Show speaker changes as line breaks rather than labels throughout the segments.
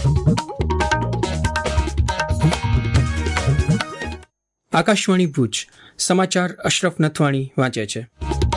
આકાશવાણી ભુજ સમાચાર અશરફ નથવાણી વાંચે છે.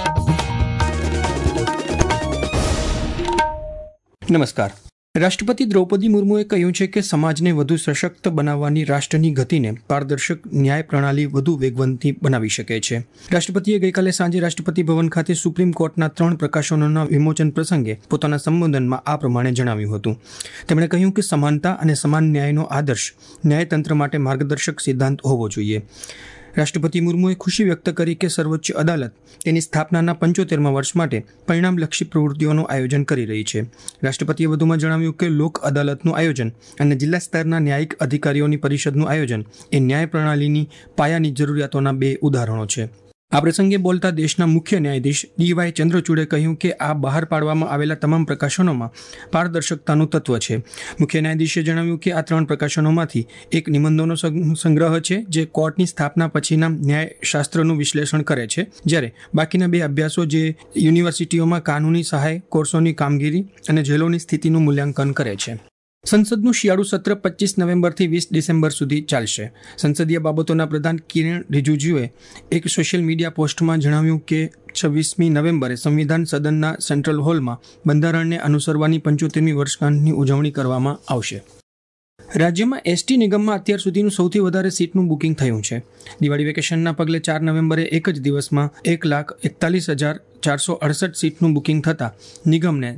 નમસ્કાર. રાષ્ટ્રપતિ દ્રૌપદી મુર્મુએ કહ્યું છે કે સમાજને વધુ સશક્ત બનાવવાની રાષ્ટ્રની ગતિને પારદર્શક ન્યાય પ્રણાલી વધુ વેગવંતી બનાવી શકે છે. રાષ્ટ્રપતિએ ગઈકાલે સાંજે રાષ્ટ્રપતિ ભવન ખાતે સુપ્રીમ કોર્ટના 3 પ્રકાશનોના વિમોચન પ્રસંગે પોતાના સંબોધનમાં આ પ્રમાણે જણાવ્યું હતું. તેમણે કહ્યું કે સમાનતા અને સમાન ન્યાયનો આદર્શ ન્યાયતંત્ર માટે માર્ગદર્શક સિદ્ધાંત હોવો જોઈએ. રાષ્ટ્રપતિ મુર્મુએ ખુશી વ્યક્ત કરી કે સર્વોચ્ચ અદાલત તેની સ્થાપનાના 75મા વર્ષ માટે પરિણામલક્ષી પ્રવૃત્તિઓનું આયોજન કરી રહી છે. રાષ્ટ્રપતિએ વધુમાં જણાવ્યું કે લોક અદાલતનું આયોજન અને જિલ્લા સ્તરના ન્યાયિક અધિકારીઓની પરિષદનું આયોજન એ ન્યાય પ્રણાલીની પાયાની જરૂરિયાતોના 2 ઉદાહરણો છે. આ પ્રસંગે બોલતા દેશના મુખ્ય ન્યાયાધીશ ડી.વાય. ચંદ્રચૂડે કહ્યું કે આ બહાર પાડવામાં આવેલા તમામ પ્રકાશનોમાં પારદર્શકતાનું તત્વ છે. મુખ્ય ન્યાયાધીશે જણાવ્યું કે આ 3 પ્રકાશનોમાંથી એક નિબંધોનો સંગ્રહ છે જે કોર્ટની સ્થાપના પછીના ન્યાયશાસ્ત્રનું વિશ્લેષણ કરે છે, જ્યારે બાકીના 2 અભ્યાસો જે યુનિવર્સિટીઓમાં કાનૂની સહાય કોર્સોની કામગીરી અને જેલોની સ્થિતિનું મૂલ્યાંકન કરે છે. સંસદનું શિયાળુ સત્ર 25 નવેમ્બરથી 20 ડિસેમ્બર સુધી ચાલશે. સંસદીય બાબતોના પ્રધાન કિરણ રિજિજુએ એક સોશિયલ મીડિયા પોસ્ટમાં જણાવ્યું કે 26મી નવેમ્બરે સંવિધાન સદનના સેન્ટ્રલ હોલમાં બંધારણને અનુસરવાની 75મી વર્ષગાંઠની ઉજવણી કરવામાં આવશે. રાજ્યમાં એસટી નિગમમાં અત્યાર સુધીનું સૌથી વધારે સીટનું બુકિંગ થયું છે. દિવાળી વેકેશનના પગલે 4 નવેમ્બરે એક જ દિવસમાં 1,41,468 સીટનું બુકિંગ થતાં નિગમને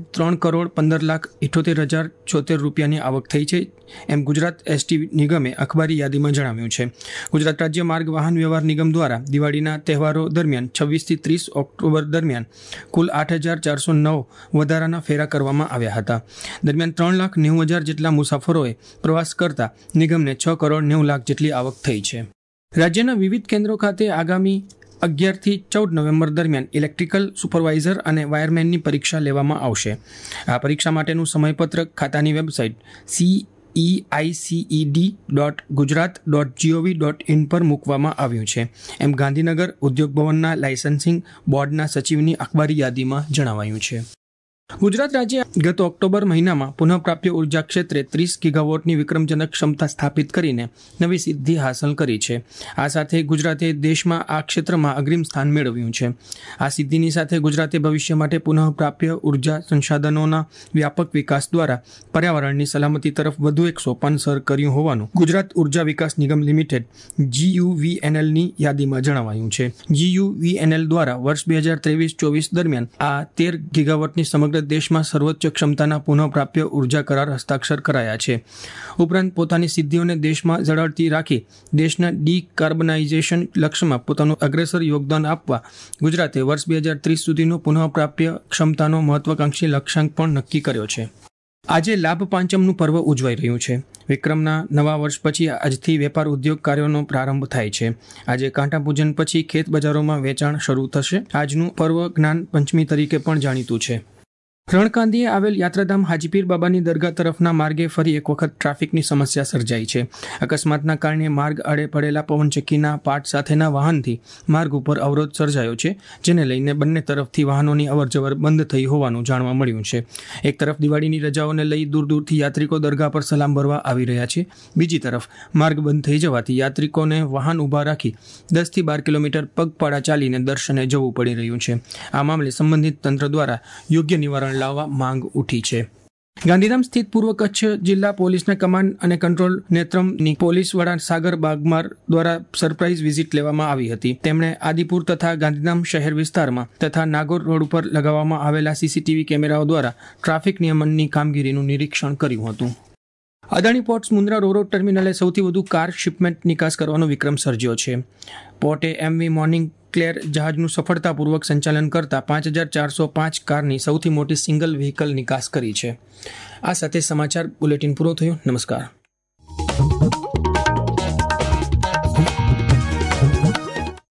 3,15,78,076 રૂપિયાની આવક થઈ છે, એમ ગુજરાત એસટી નિગમે અખબારી યાદીમાં જણાવ્યું છે. ગુજરાત રાજ્ય માર્ગ વાહન વ્યવહાર નિગમ દ્વારા દિવાળીના તહેવારો દરમિયાન 26થી 30 ઓક્ટોબર દરમિયાન કુલ 8,409 વધારાના ફેરા કરવામાં આવ્યા હતા. દરમિયાન 3,90,000 જેટલા મુસાફરોએ પ્રવાસ કરતા નિગમને 6,90,00,000 જેટલી આવક થઈ છે. રાજ્યના વિવિધ કેન્દ્રો ખાતે આગામી 11 થી 14 નવેમ્બર દરમિયાન ઇલેક્ટ્રિકલ સુપરવાઇઝર અને વાયરમેનની પરીક્ષા લેવામાં આવશે. આ પરીક્ષા માટેનું સમયપત્રક ખાતાની વેબસાઇટ ceicd.gujarat.gov.in પર મૂકવામાં આવ્યું છે, એમ ગાંધીનગર ઉદ્યોગ ભવનના લાયસન્સિંગ બોર્ડના સચિવની અખબારી યાદીમાં જણાવાયું છે. ગુજરાત રાજ્ય ગત ઓક્ટોબર મહિનામાં પુનઃપ્રાપ્ય ઉર્જા ક્ષેત્રે 30 ગીગાવોટની વિક્રમજનક ક્ષમતા સ્થાપિત કરીને નવી સિદ્ધિ હાંસલ કરી છે. આ સાથે ગુજરાતે દેશમાં આ ક્ષેત્રમાં અગ્રીમ સ્થાન મેળવ્યું છે. આ સિદ્ધિની સાથે ગુજરાતે ભવિષ્ય માટે પુનઃપ્રાપ્ય ઉર્જા સંસાધનોના વ્યાપક વિકાસ દ્વારા પર્યાવરણની સલામતી તરફ વધુ એક સોપાન સર કર્યું હોવાનું ગુજરાત ઉર્જા વિકાસ નિગમ લિમિટેડ GUVNLની યાદીમાં જણાવાયું છે. GUVNL દ્વારા વર્ષ 2023-24 દરમિયાન આ 13 ગીગાવોટની સમગ્ર દેશમાં સર્વોચ્ચ ક્ષમતાના પુનઃપ્રાપ્ય ઉર્જા કરાર હસ્તાક્ષર કરાયા છે. ઉપરાંત પોતાની સિદ્ધિઓને દેશમાં ઝળહળતી રાખી દેશના ડીકાર્બનાઇઝેશન લક્ષ્યમાં પોતાનું અગ્રેસર યોગદાન આપવા ગુજરાતે વર્ષ 2030 સુધીનો પુનઃપ્રાપ્ય ક્ષમતાનો મહત્વાકાંક્ષી લક્ષ્યાંક પણ નક્કી કર્યો છે. આજે લાભ પાંચમનું પર્વ ઉજવાઈ રહ્યું છે. વિક્રમના નવા વર્ષ પછી આજથી વેપાર ઉદ્યોગ કાર્યોનો પ્રારંભ થાય છે. આજે કાંટા પૂજન પછી ખેત બજારોમાં વેચાણ શરૂ થશે. આજનું પર્વ જ્ઞાન પંચમી તરીકે પણ જાણીતું છે. રણકાંધીએ આવેલ યાત્રાધામ હાજીપીર બાબાની દરગાહ તરફના માર્ગે ફરી એક વખત ટ્રાફિકની સમસ્યા સર્જાઈ છે. અકસ્માતના કારણે માર્ગ આડે પડેલા પવનચક્કીના પાટ સાથેના વાહનથી માર્ગ ઉપર અવરોધ સર્જાયો છે, જેને લઈને બંને તરફથી વાહનોની અવરજવર બંધ થઈ હોવાનું જાણવા મળ્યું છે. એક તરફ દિવાળીની રજાઓને લઈ દૂર દૂરથી યાત્રિકો દરગાહ પર સલામ ભરવા આવી રહ્યા છે. બીજી તરફ માર્ગ બંધ થઈ જવાથી યાત્રિકોને વાહન ઊભા રાખી 10 થી 12 કિલોમીટર પગપાળા ચાલીને દર્શને જવું પડી રહ્યું છે. આ મામલે સંબંધિત તંત્ર દ્વારા યોગ્ય નિવારણ લાવવા માંગ ઉઠી છે. ગાંધીધામ સ્થિત પૂર્વ કચ્છ જિલ્લા પોલીસના કમાન્ડ અને કંટ્રોલ નેત્રમની પોલીસ વડા સાગર બાગમાર દ્વારા સરપ્રાઇઝ વિઝિટ લેવામાં આવી હતી. તેમણે આદિપુર તથા ગાંધીધામ શહેર વિસ્તારમાં તથા નાગોર રોડ ઉપર લગાવવામાં આવેલા CCTV કેમેરાઓ દ્વારા ટ્રાફિક નિયમનની કામગીરીનું નિરીક્ષણ કર્યું હતું. અદાણી પોર્ટ્સ મુન્દ્રા રોરો ટર્મિનલે સૌથી વધુ કાર શિપમેન્ટ નિકાસ કરવાનો વિક્રમ સર્જ્યો છે. પોર્ટે MV મોર્નિંગ ક્લેર જહાજનું સફળતાપૂર્વક સંચાલન કરતા 5,405 કારની સૌથી મોટી સિંગલ વ્હીકલ નિકાસ કરી છે. આ સાથે સમાચાર બુલેટિન પૂરો થયો. નમસ્કાર.